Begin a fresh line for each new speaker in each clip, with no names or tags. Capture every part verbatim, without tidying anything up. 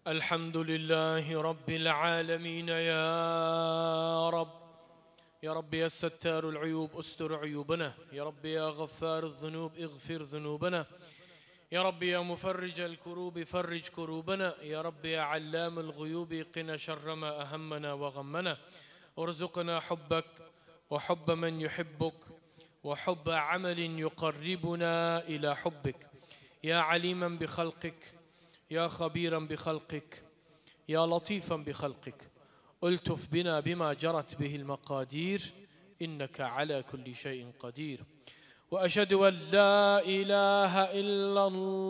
الحمد لله رب العالمين يا رب. يا رب يا ستار العيوب استر عيوبنا. يا رب يا غفار الذنوب اغفر ذنوبنا. يا رب يا مفرج الكروب فرج كروبنا. يا رب يا علام الغيوب قنا شر ما أهمنا وغمنا. ارزقنا حبك وحب من يحبك وحب عمل يقربنا إلى حبك. يا عليما بخلقك يا خبيرا بخلقك يا لطيفا بخلقك التف بنا بما جرت به المقادير إنك على كل شيء قدير. وأشهد أن لا إله إلا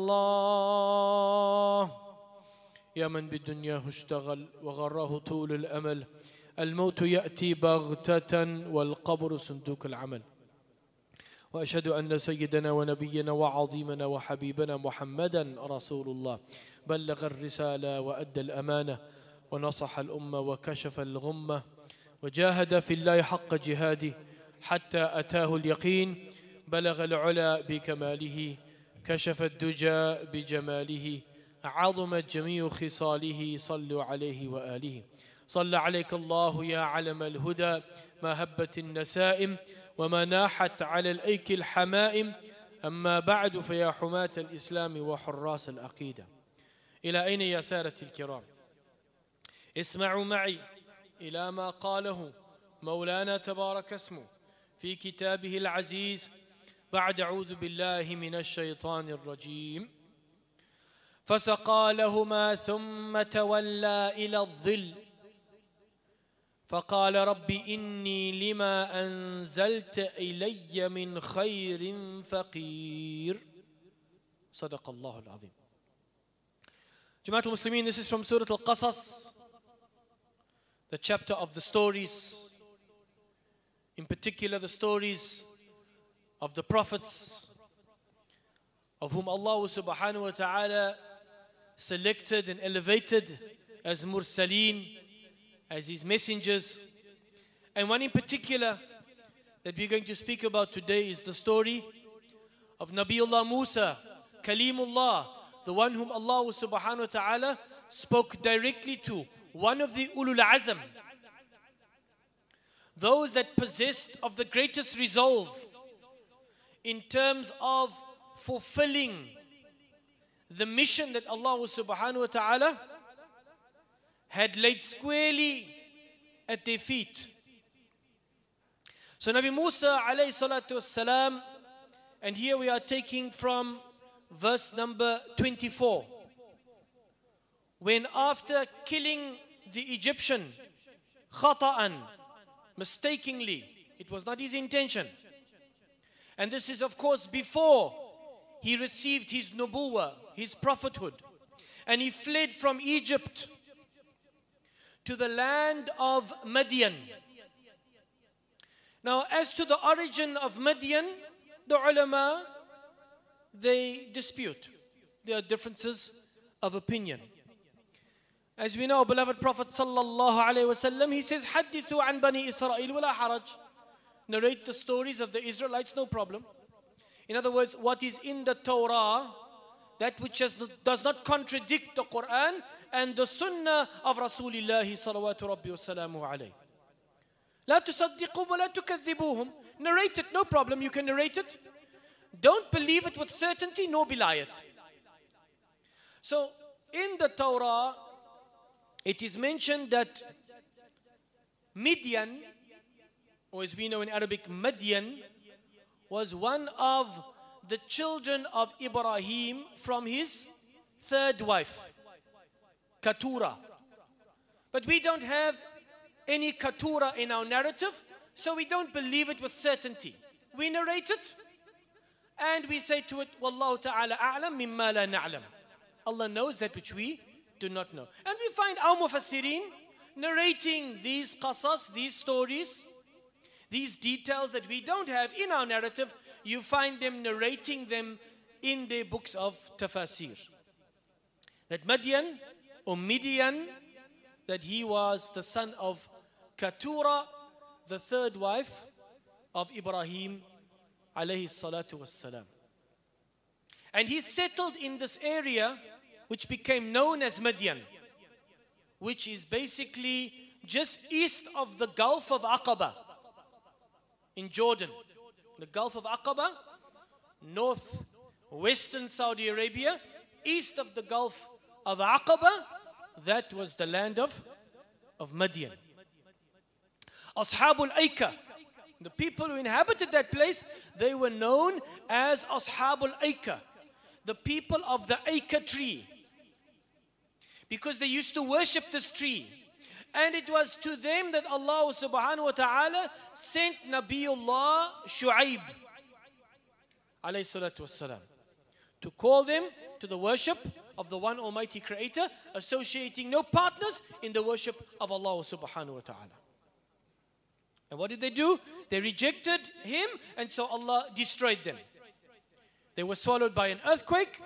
الله. يا من بالدنيا اشتغل وغره طول الأمل، الموت يأتي بغتة والقبر صندوق العمل. وأشهد أن سيدنا ونبينا وعظيمنا وحبيبنا محمدا رسول الله بلغ الرسالة وأدى الأمانة ونصح الأمة وكشف الغمة وجاهد في الله حق جهاده حتى أتاه اليقين. بلغ العلا بكماله كشف الدجى بجماله عظمت جميع خصاله. صلوا عليه وآله. صلى عليك الله يا علم الهدى ما هبت النسائم وما ناحت على الأيك الحمائم. أما بعد فيا حماة الإسلام وحراس العقيدة، إلى أين يا سادة الكرام؟ اسمعوا معي إلى ما قاله مولانا تبارك اسمه في كتابه العزيز بعد أعوذ بالله من الشيطان الرجيم. فسقى لهما ثم تولى إلى الظل فقال رب إني لما أنزلت إلي من خير فقير. صدق الله العظيم. Jama'at al-Muslimin, this is from Surah Al-Qasas, the chapter of the stories, in particular the stories of the prophets of whom Allah subhanahu wa ta'ala selected and elevated as mursaleen, as his messengers. And one in particular that we're going to speak about today is the story of Nabiullah Musa, Kalimullah, the one whom Allah subhanahu wa ta'ala spoke directly to, one of the Ulul Azm, those that possessed of the greatest resolve in terms of fulfilling the mission that Allah subhanahu wa ta'ala had laid squarely at their feet. So Nabi Musa alayhi salatu wassalam, and here we are taking from verse number twenty-four. When after killing the Egyptian, khata'an, mistakenly, it was not his intention. And this is of course before he received his nubuwah, his prophethood. And he fled from Egypt to the land of Madian. Now, as to the origin of Madian, the ulama, they dispute. There are differences of opinion. As we know, beloved Prophet sallallahu alaihi wasallam, he says, "Hadithu an bani Israel wala haraj." Narrate the stories of the Israelites, no problem. In other words, what is in the Torah, that which has, does not contradict the Quran and the Sunnah of Rasulullah salawatu rabbi wa salamu alayhi. لا تصدقوا ولا تكذبوهم. Narrate it, no problem, you can narrate it. Don't believe it with certainty, nor belie it. So, in the Torah, it is mentioned that Midian, or as we know in Arabic, Madian, was one of the children of Ibrahim from his third wife, Keturah. But we don't have any Keturah in our narrative, so we don't believe it with certainty. We narrate it, and we say to it, Wallahu ta'ala a'lam mimma la na'lam. Allah knows that which we do not know. And we find our mufassirin narrating these qasas, these stories, these details that we don't have in our narrative. You find them narrating them in their books of tafasir. That Madian or Midian, that he was the son of Keturah, the third wife of Ibrahim alayhi salatu wassalam. And he settled in this area which became known as Madian. which is basically just east of the Gulf of Aqaba in Jordan. The Gulf of Aqaba, northwestern Saudi Arabia, east of the Gulf of Aqaba, that was the land of, of Madian. Ashabul Aika, the people who inhabited that place, they were known as Ashabul Aika, the people of the Aika tree, because they used to worship this tree. And it was to them that Allah subhanahu wa ta'ala sent Nabiullah Shu'aib alayhi salatu wassalam, to call them to the worship of the one Almighty Creator, associating no partners in the worship of Allah subhanahu wa ta'ala. And what did they do? They rejected Him, and so Allah destroyed them. They were swallowed by an earthquake.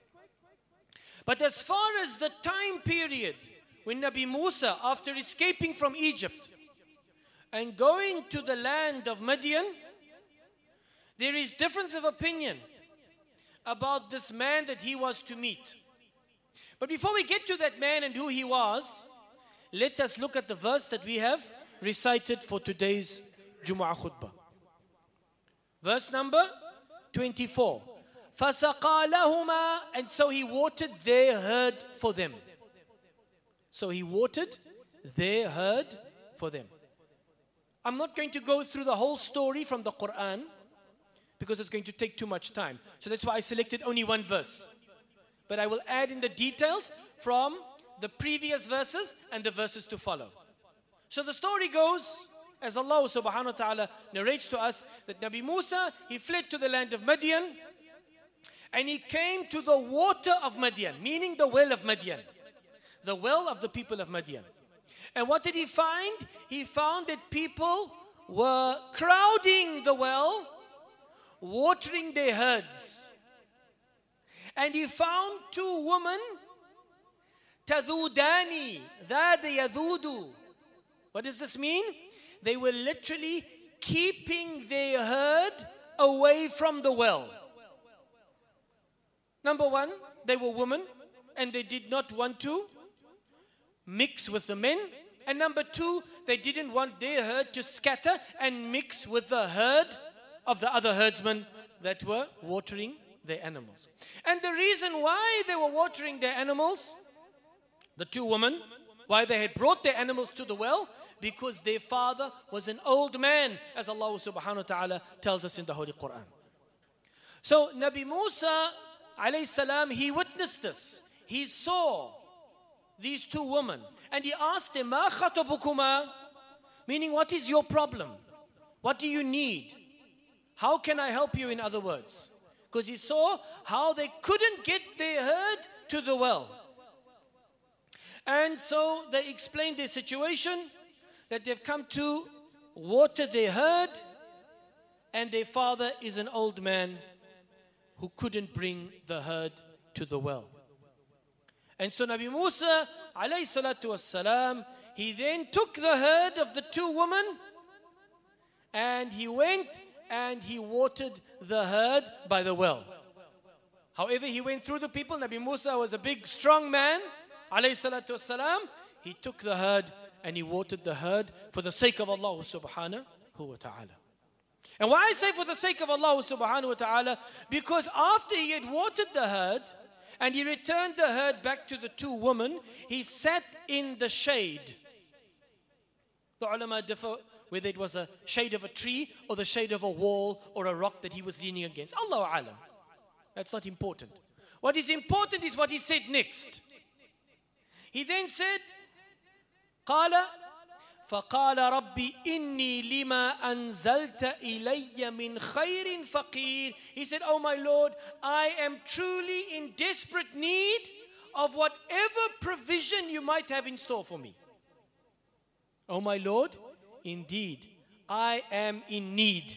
But as far as the time period when Nabi Musa, after escaping from Egypt and going to the land of Madian, there is difference of opinion about this man that he was to meet. But before we get to that man and who he was, let us look at the verse that we have recited for today's Jumu'ah khutbah. Verse number twenty-four. فَسَقَى لَهُمَا, and so he watered their herd for them. So he watered their herd for them. I'm not going to go through the whole story from the Quran because it's going to take too much time. So that's why I selected only one verse. But I will add in the details from the previous verses and the verses to follow. So the story goes, as Allah subhanahu wa ta'ala narrates to us, that Nabi Musa, he fled to the land of Madian, and he came to the water of Madian, meaning the well of Madian, the well of the people of Madian. And what did he find? He found that people were crowding the well, watering their herds. And he found two women, tadudani, that yadudu. What does this mean? They were literally keeping their herd away from the well. Number one, they were women and they did not want to mix with the men. And number two, they didn't want their herd to scatter and mix with the herd of the other herdsmen that were watering their animals. And the reason why they were watering their animals, the two women, why they had brought their animals to the well, because their father was an old man, as Allah subhanahu wa ta'ala tells us in the Holy Quran. So Nabi Musa alayhi salam, he witnessed this. He saw these two women and he asked them, Ma khatabukuma? Meaning, what is your problem? What do you need? How can I help you, in other words? Because he saw how they couldn't get their herd to the well. And so they explained their situation, that they've come to water their herd and their father is an old man who couldn't bring the herd to the well. And so Nabi Musa alayhi salatu wassalam, he then took the herd of the two women and he went and he watered the herd by the well. However, he went through the people. Nabi Musa was a big, strong man, alayhi salatu wassalam. He took the herd and he watered the herd for the sake of Allah subhanahu wa ta'ala. And why I say for the sake of Allah subhanahu wa ta'ala? Because after he had watered the herd and he returned the herd back to the two women, he sat in the shade. The ulama differ whether it was a shade of a tree or the shade of a wall or a rock that he was leaning against. Allahu alam. That's not important. What is important is what he said next. He then said, قال فقال ربي إني لما أنزلت إلي من خير فقير. He said, oh my Lord, I am truly in desperate need of whatever provision you might have in store for me. Oh my Lord, indeed, I am in need.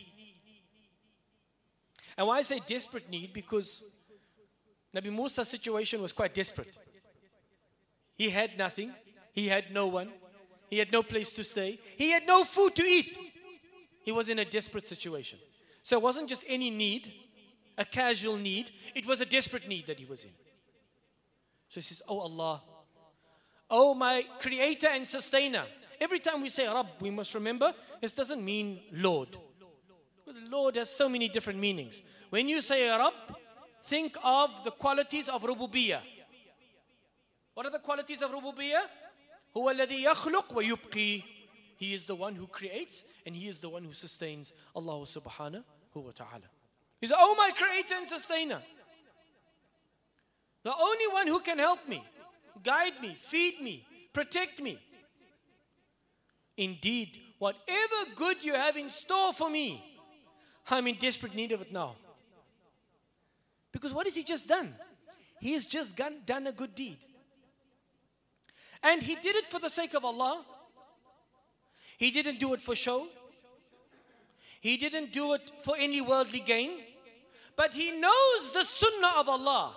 And why I say desperate need? Because Nabi Musa's situation was quite desperate. He had nothing. He had no one. He had no place to stay. He had no food to eat. He was in a desperate situation. So it wasn't just any need, a casual need. It was a desperate need that he was in. So he says, oh Allah, Oh, my creator and sustainer. Every time we say Rabb, we must remember this doesn't mean Lord. Because Lord has so many different meanings. When you say Rabb, think of the qualities of Rububiyyah. What are the qualities of Rububiyyah? Huwa alladhi yakhluq wa yubqi. He is the one who creates and He is the one who sustains. Allah subhanahu wa ta'ala. He's, oh, my creator and sustainer. The only one who can help me, guide me, feed me, protect me. Indeed, whatever good you have in store for me, I'm in desperate need of it now. Because what has He just done? He has just done a good deed. And He did it for the sake of Allah. He didn't do it for show. He didn't do it for any worldly gain. But He knows the sunnah of Allah.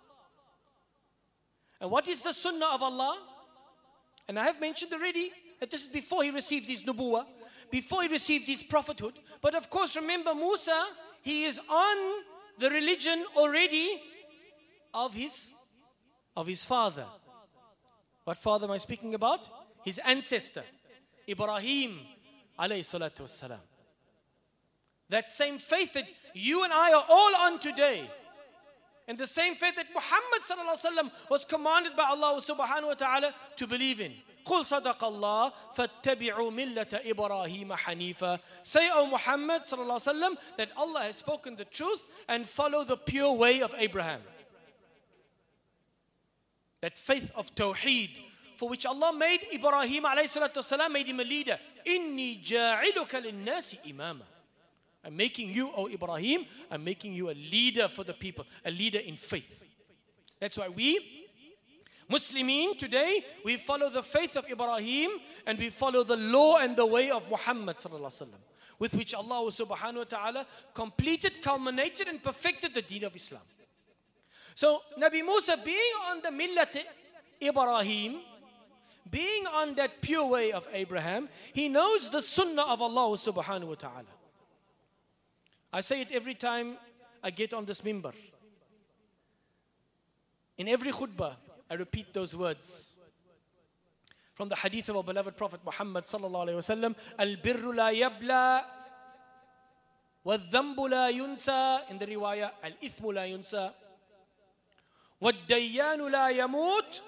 And what is the sunnah of Allah? And I have mentioned already that this is before He received His nubuwah, before He received His prophethood. But of course, remember Musa, he is on the religion already of his, of his father. What father am I speaking about? His ancestor, Ibrahim alayhi salatu wassalam. That same faith that you and I are all on today. And the same faith that Muhammad sallallahu alaihi wasallam was commanded by Allah subhanahu wa ta'ala to believe in. قُلْ صَدَقَ اللَّهُ فَاتَّبِعُوا مِلَّةَ إِبْرَاهِيمَ حَنِيفًا. Say, O Muhammad sallallahu alaihi wasallam, that Allah has spoken the truth and follow the pure way of Abraham. That faith of Tawheed, for which Allah made Ibrahim alayhi salatu wasalam, made him a leader. إِنِّي جَاعِلُكَ لِلنَّاسِ إِمَامًا. I'm making you, O Ibrahim, I'm making you a leader for the people, a leader in faith. That's why we, Muslimin, today, we follow the faith of Ibrahim and we follow the law and the way of Muhammad sallallahu alaihi wasallam, with which Allah subhanahu wa ta'ala completed, culminated and perfected the deen of Islam. So, Nabi Musa being on the millat Ibrahim, being on that pure way of Abraham, he knows the sunnah of Allah subhanahu wa ta'ala. I say it every time I get on this mimbar. In every khutbah, I repeat those words. From the hadith of our beloved Prophet Muhammad sallallahu alayhi wa sallam, Al-birru la yabla, wal-dhambu la yunsa, in the riwayah, Al-ithmu la yunsa, wal-dayyanu la yamut,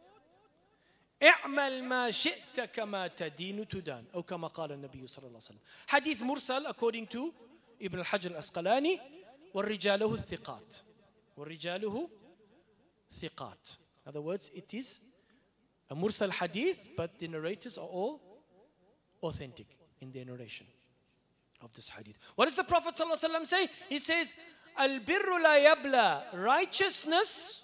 اعمل ما شئت كما تدين تدان, أو كما قال النبي صلى الله عليه وسلم. Hadith mursal according to Ibn al-Hajar al-Asqalani, وَالرِّجَالُهُ الثِّقَاتِ وَالرِّجَالُهُ ثِقَاتِ. In other words, it is a mursal hadith, but the narrators are all authentic in their narration of this hadith. What does the Prophet ﷺ say? He says, Al-birru la yabla, righteousness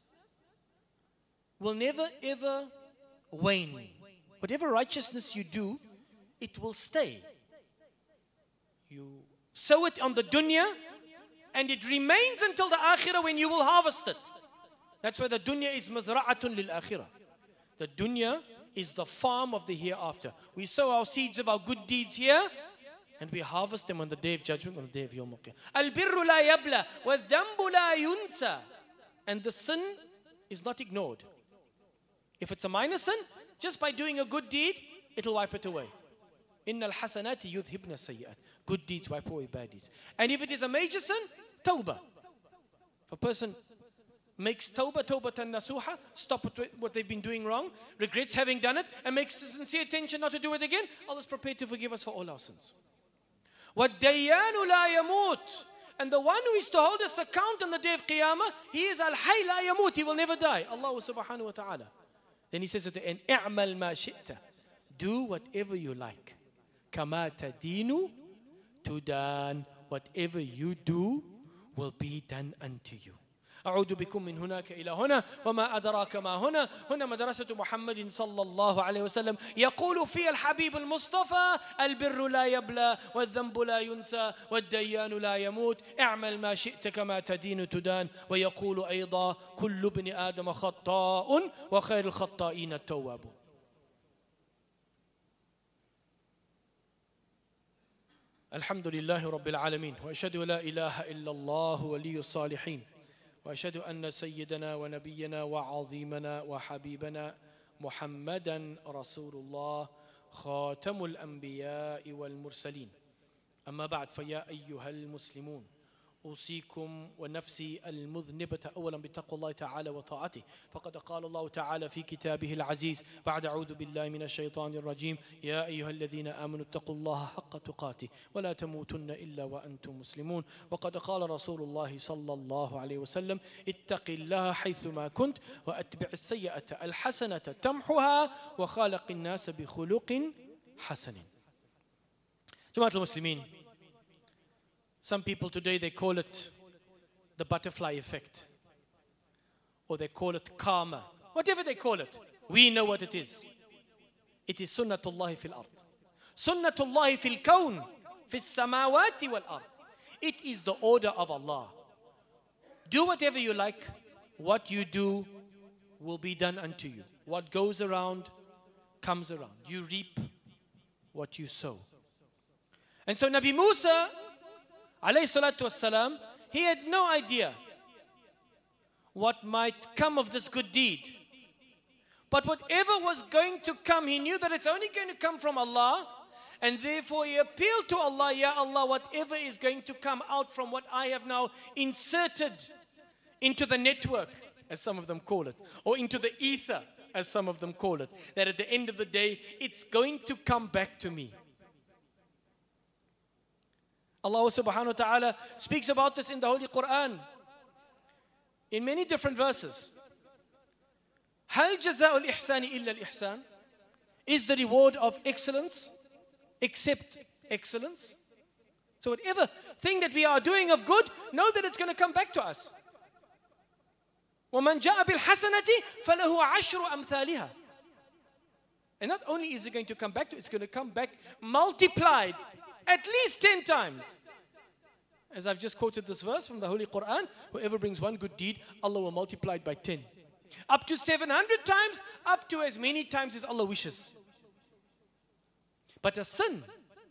will never ever wane. Whatever righteousness you do, it will stay. You sow it on the dunya, and it remains until the akhirah when you will harvest it. That's why the dunya is mazra'atun lil akhirah. The dunya is the farm of the hereafter. We sow our seeds of our good deeds here, and we harvest them on the day of judgment, on the day of Yawm al-Qiyamah. Al-birru la yabla, wa-dhambu la yunsa. And the sin is not ignored. If it's a minor sin, just by doing a good deed, it'll wipe it away. Inna al-hasanati yudhibna sayyi'at. Good deeds wipe away bad deeds. And if it is a major sin, tawbah. If a person makes tawbah, tawbatan nasuha, stop what they've been doing wrong, regrets having done it, and makes sincere intention not to do it again, Allah is prepared to forgive us for all our sins. وَالدَّيَّانُ لَا يَمُوتُ. And the one who is to hold us account on the day of Qiyamah, he is al-hayy la yamut, he will never die. Allah subhanahu wa ta'ala. Then he says at the end, اعمل ما شئت. Do whatever you like. كما تدين تدان. Whatever you do will be done unto you. أعود بكم من هناك إلى هنا وما أدراك ما هنا. هنا مدرسة محمد صلى الله عليه وسلم يقول في الحبيب المصطفى البر لا يبلى والذنب لا ينسى والديان لا يموت اعمل ما شئت كما تدين تدان. ويقول أيضا كل ابن آدم خطاء وخير الخطائين التواب. الحمد لله رب العالمين وأشهد لا إله إلا الله ولي الصالحين وأشهد أن سيدنا ونبينا وعظيمنا وحبيبنا محمدا رسول الله خاتم الأنبياء والمرسلين أما بعد فيا أيها المسلمون أوصيكم ونفسي المذنبة أولا بتقوى الله تعالى وطاعته فقد قال الله تعالى في كتابه العزيز بعد أعوذ بالله من الشيطان الرجيم يا أيها الذين آمنوا اتقوا الله حق تقاته ولا تموتن إلا وأنتم مسلمون وقد قال رسول الله صلى الله عليه وسلم اتق الله حيثما كنت وأتبع السيئة الحسنة تمحها وخالق الناس بخلق حسن. جماعة المسلمين, some people today, they call it the butterfly effect, or they call it karma. Whatever they call it, we know what it is. It is sunnatullahi fil ard. Sunnatullahi fil kawn, fil samawati wal ard. It is the order of Allah. Do whatever you like. What you do will be done unto you. What goes around, comes around. You reap what you sow. And so Nabi Musa, alayhi salatu wassalam, he had no idea what might come of this good deed. But whatever was going to come, he knew that it's only going to come from Allah. And therefore he appealed to Allah, Ya Allah, whatever is going to come out from what I have now inserted into the network, as some of them call it, or into the ether, as some of them call it, that at the end of the day, it's going to come back to me. Allah subhanahu wa ta'ala speaks about this in the Holy Quran in many different verses. هل جزاء الإحسان إلا الإحسان? Is the reward of excellence except excellence? So whatever thing that we are doing of good, know that it's going to come back to us. وَمَنْ جَاءَ بِالْحَسَنَةِ فَلَهُ عَشْرُ أَمْثَالِهَا. And not only is it going to come back to, it's going to come back multiplied at least ten times. As I've just quoted this verse from the Holy Quran, whoever brings one good deed, Allah will multiply it by ten. Up to seven hundred times, up to as many times as Allah wishes. But a sin,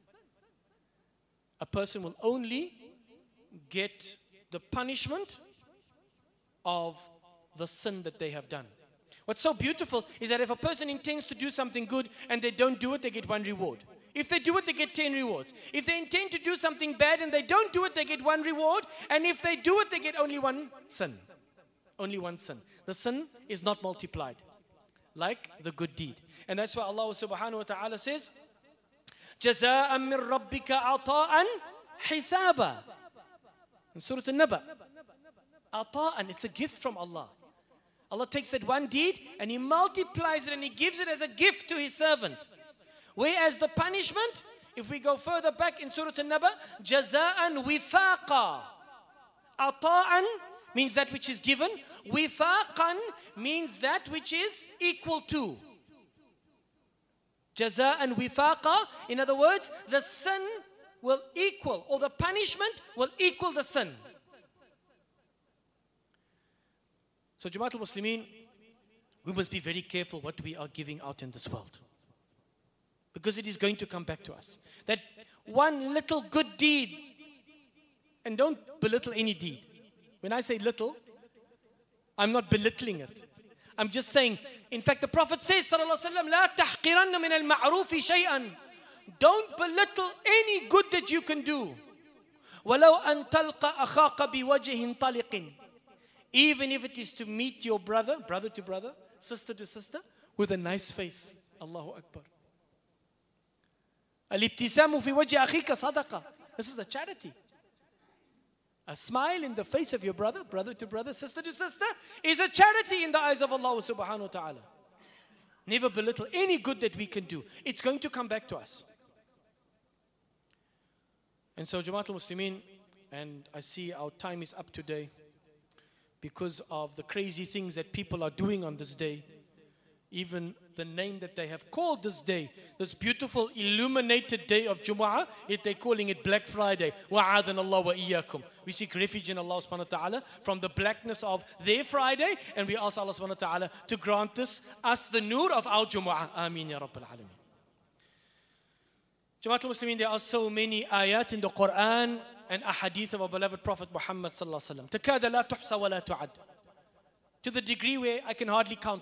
a person will only get the punishment of the sin that they have done. What's so beautiful is that if a person intends to do something good and they don't do it, they get one reward. If they do it, they get ten rewards. If they intend to do something bad and they don't do it, they get one reward. And if they do it, they get only one sin. Only one sin. The sin is not multiplied like the good deed. And that's why Allah subhanahu wa ta'ala says, جَزَاءً مِّن رَبِّكَ عَطَاءً حِسَابًا. In Surah An-Naba. Ata'an, it's a gift from Allah. Allah takes that one deed and He multiplies it and He gives it as a gift to His servant. Whereas the punishment, if we go further back in Surah An-Naba, jaza'an wifaqa. Ata'an means that which is given. Wifaqan means that which is equal to. Jaza'an wifaqa. In other words, the sin will equal, or the punishment will equal the sin. So Jama'at al-Muslimin, we must be very careful what we are giving out in this world. Because it is going to come back to us. That one little good deed, and don't belittle any deed. When I say little, I'm not belittling it. I'm just saying, in fact the Prophet says, sallallahu alaihi wasallam, لا تحقرن من المعروف شيئا. Don't belittle any good that you can do. ولو أن تلقى أخاك بوجه طلق. Even if it is to meet your brother, brother to brother, sister to sister, with a nice face. Allahu Akbar. Al-ibtisamu fi wajhi akhika sadaqa. This is a charity. A smile in the face of your brother, brother to brother, sister to sister, is a charity in the eyes of Allah subhanahu wa ta'ala. Never belittle any good that we can do. It's going to come back to us. And so Jama'at al-Muslimin, and I see our time is up today, because of the crazy things that people are doing on this day. Even the name that they have called this day, this beautiful illuminated day of Jumu'ah, yet they're calling it Black Friday. وَعَاذَنَ اللَّهُ وَإِيَّاكُمْ. We seek refuge in Allah subhanahu wa ta'ala from the blackness of their Friday, and we ask Allah subhanahu wa ta'ala to grant this, us the nur of our Jumu'ah. Ameen ya Rabbil Alameen. Jama'at al-Muslimin, there are so many ayat in the Quran and ahadith of our beloved Prophet Muhammad sallallahu alaihi wasallam. تَكَادَ لَا تُحْصَى وَلَا تُعَدْ. To the degree where I can hardly count them.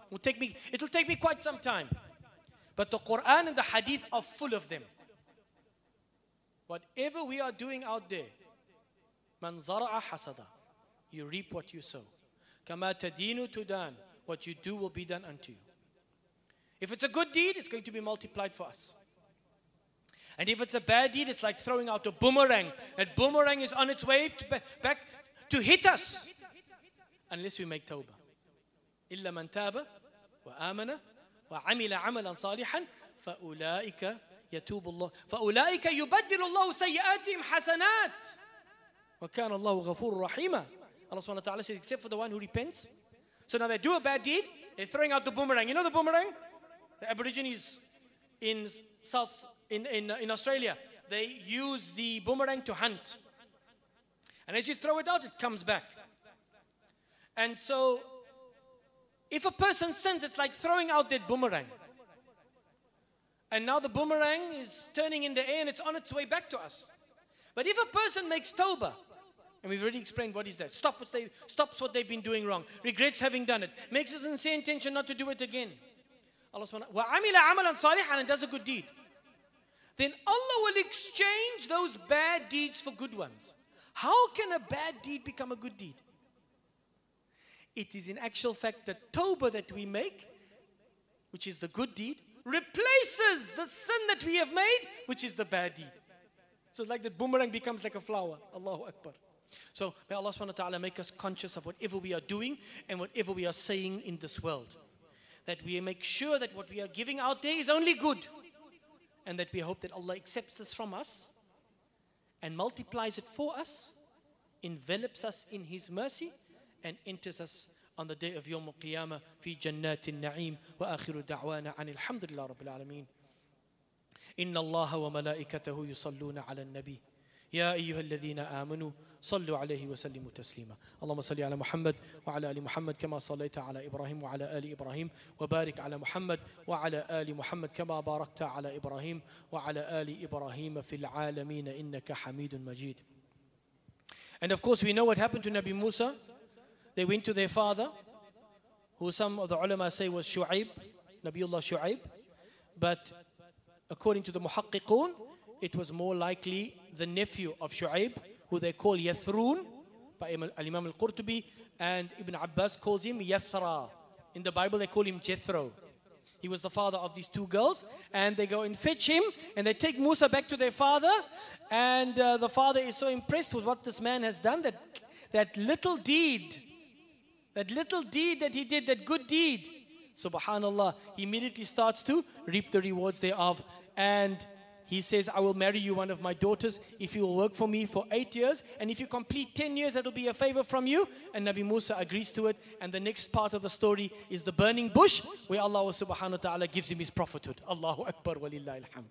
It'll take me, it'll take me quite some time. But the Quran and the Hadith are full of them. Whatever we are doing out there, man zara'a hasada, you reap what you sow. Kama tadinu tudan, what you do will be done unto you. If it's a good deed, it's going to be multiplied for us. And if it's a bad deed, it's like throwing out a boomerang. That boomerang is on its way to back to hit us, unless we make tawbah. إلا من تاب وآمن وعمل عملا صالحا فأولئك يتوب الله فأولئك يبدل الله سيئاتهم حسنات وكان الله غفور رحيما. Allah subhanahu wa ta'ala says, except for the one who repents. So now they do a bad deed, they're throwing out the boomerang. You know the boomerang? The Aborigines in South in, in, in Australia, they use the boomerang to hunt. And as you throw it out, it comes back. And so if a person sins, it's like throwing out that boomerang. And now the boomerang is turning in the air and it's on its way back to us. But if a person makes tawbah, and we've already explained what is that, Stop what they, stops what they've been doing wrong, regrets having done it, makes a sincere intention not to do it again, Allah subhanahu wa ta'ala, وَعَمِلَ عَمَلًا صَالِحًا, and does a good deed, then Allah will exchange those bad deeds for good ones. How can a bad deed become a good deed? It is in actual fact the tawbah that we make, which is the good deed, replaces the sin that we have made, which is the bad deed. So it's like the boomerang becomes like a flower. Allahu Akbar. So may Allah subhanahu wa ta'ala make us conscious of whatever we are doing and whatever we are saying in this world. That we make sure that what we are giving out there is only good. And that we hope that Allah accepts this from us and multiplies it for us, envelops us in His mercy, and enters us on the day of Yawm al-Qiyamah fi jannatin na'im wa akhiru da'wana an alhamdulillah rabbil alameen. Inna Allah wa malaikatahu yusalluna ala nabi. Ya ayyuha alladhina amanu sallu alayhi wa sallimu taslima. Allahumma salli ala Muhammad wa ala ali Muhammad kama sallaita ala Ibrahim wa ala ali Ibrahim wa barik ala Muhammad wa ala ali Muhammad kama barakta ala Ibrahim wa ala ali Ibrahim fil alameen innaka Hamidun Majid. And of course we know what happened to Nabi Musa. They went to their father, who some of the ulama say was Shu'aib, Nabiullah Shu'aib. But according to the muhaqqiqun, it was more likely the nephew of Shu'aib, who they call Yathroon, by Imam al-Qurtubi, and Ibn Abbas calls him Yathra. In the Bible they call him Jethro. He was the father of these two girls, and they go and fetch him, and they take Musa back to their father, and uh, the father is so impressed with what this man has done, that that little deed, That little deed that he did, that good deed, subhanallah, he immediately starts to reap the rewards thereof. And he says, I will marry you one of my daughters if you will work for me for eight years. And if you complete ten years, that will be a favor from you. And Nabi Musa agrees to it. And the next part of the story is the burning bush, where Allah subhanahu wa ta'ala gives him his prophethood. Allahu Akbar walillahi alhamd.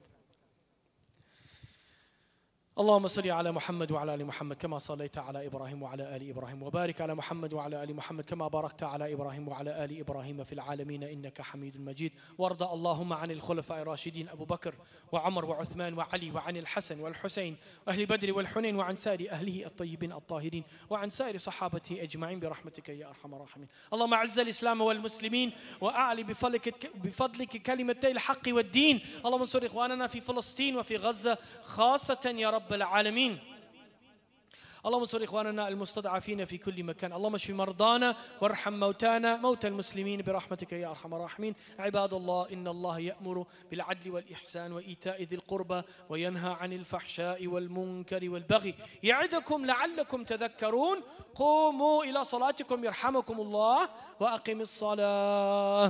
اللهم صل على محمد وعلى ال محمد كما صليت على ابراهيم وعلى ال ابراهيم وبارك على محمد وعلى ال محمد كما باركت على ابراهيم وعلى ال ابراهيم في العالمين انك حميد مجيد. وارض اللهم عن الخلفاء الراشدين ابو بكر وعمر وعثمان وعلي وعن الحسن والحسين واهل بدر والحنين وعن سائر اهله الطيبين الطاهرين وعن سائر صحابته اجمعين برحمتك يا ارحم الراحمين. اللهم اعز الاسلام والمسلمين واعلي بفضلك بفضلك كلمتي الحق والدين. اللهم انصر اخواننا في فلسطين وفي غزه خاصه يا رب العالمين. اللهم انصر إخواننا المستضعفين في كل مكان. اللهم اشف مرضانا وارحم موتانا موتى المسلمين برحمتك يا أرحم الراحمين. عباد الله إن الله يأمر بالعدل والإحسان وإيتاء ذي القربى وينهى عن الفحشاء والمنكر والبغي يعظكم لعلكم تذكرون. قوموا إلى صلاتكم يرحمكم الله وأقم الصلاة.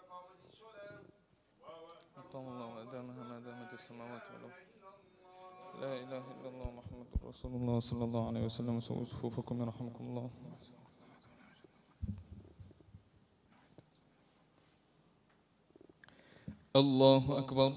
الله ما دامها ما دامت السماوات والأرض لا إله إلا الله محمد رسول الله صلى الله عليه وسلم. سووا صفوفكم يرحمكم الله. الله أكبر.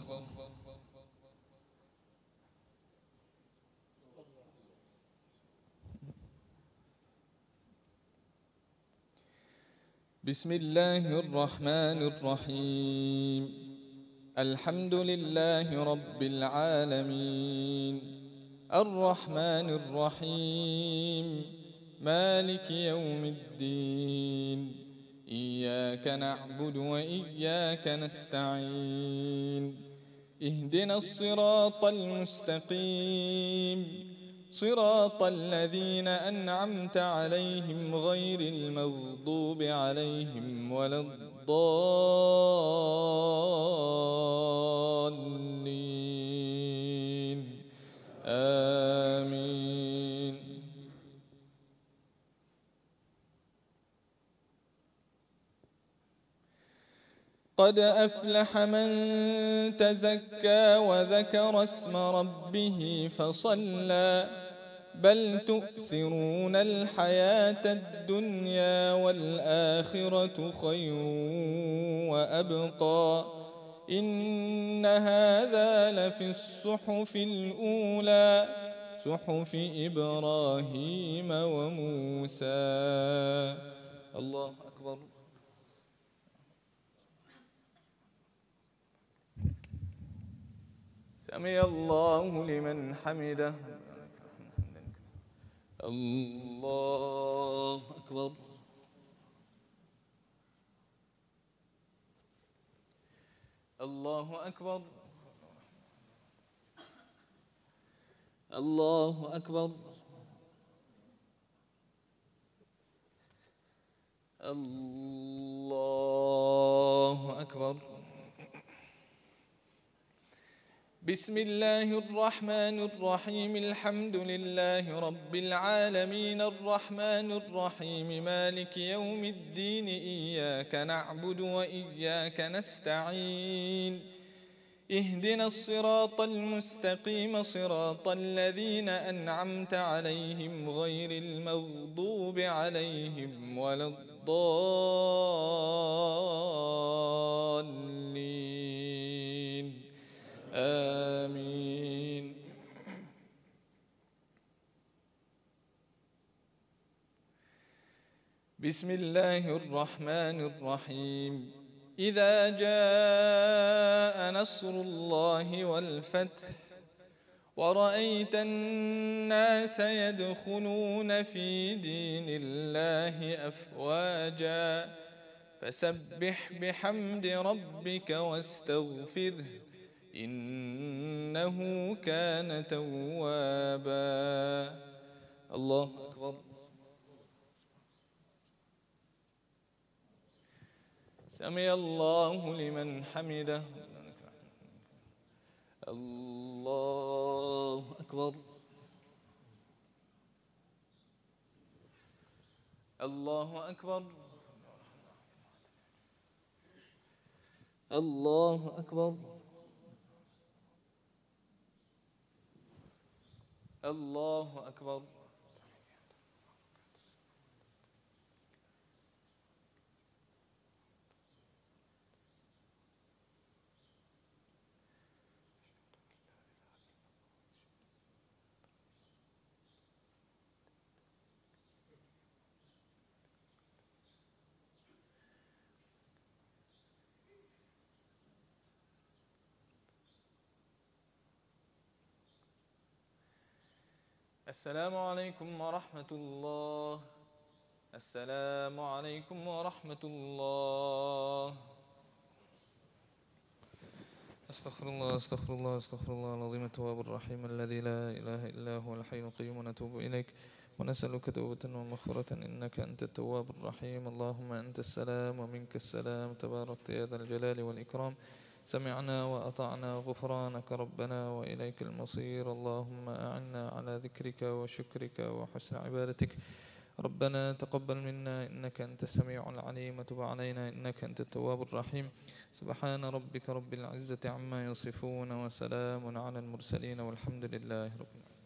بسم الله الرحمن الرحيم. الحمد لله رب العالمين الرحمن الرحيم مالك يوم الدين إياك نعبد وإياك نستعين اهدنا الصراط المستقيم صراط الذين أنعمت عليهم غير المغضوب عليهم ولا الضالين آمين. قد أفلح من تزكى وذكر اسم ربه فصلى بل تؤثرون الحياة الدنيا والآخرة خير وأبقى إن هذا لفي الصحف الأولى صحف إبراهيم وموسى. الله أكبر. سمع الله لمن حمده. الله أكبر. الله أكبر. الله أكبر. الله أكبر. بسم الله الرحمن الرحيم. الحمد لله رب العالمين الرحمن الرحيم مالك يوم الدين إياك نعبد وإياك نستعين اهدنا الصراط المستقيم صراط الذين أنعمت عليهم غير المغضوب عليهم ولا الضالين آمين. بسم الله الرحمن الرحيم. إذا جاء نصر الله والفتح ورأيت الناس يدخلون في دين الله أفواجا فسبح بحمد ربك واستغفره إنه كان توابا. الله أكبر. سمع الله لمن حمده. الله أكبر. الله أكبر. الله أكبر. الله أكبر. السلام عليكم ورحمة الله. السلام عليكم ورحمة الله. أستغفر الله أستغفر الله أستغفر الله العظيم التواب الرحيم الذي لا إله إلا هو الحي القيوم ونتوب إليك ونسألك توبة ومغفرة إنك أنت التواب الرحيم. اللهم أنت السلام ومنك السلام تباركت يا ذا الجلال والإكرام. سمعنا وأطعنا غفرانك ربنا وإليك المصير. اللهم أعنا على ذكرك وشكرك وحسن عبادتك. ربنا تقبل منا إنك أنت السميع العليم وتب علينا إنك أنت التواب الرحيم. سبحان ربك رب العزة عما يصفون وسلام على المرسلين والحمد لله رب العالمين.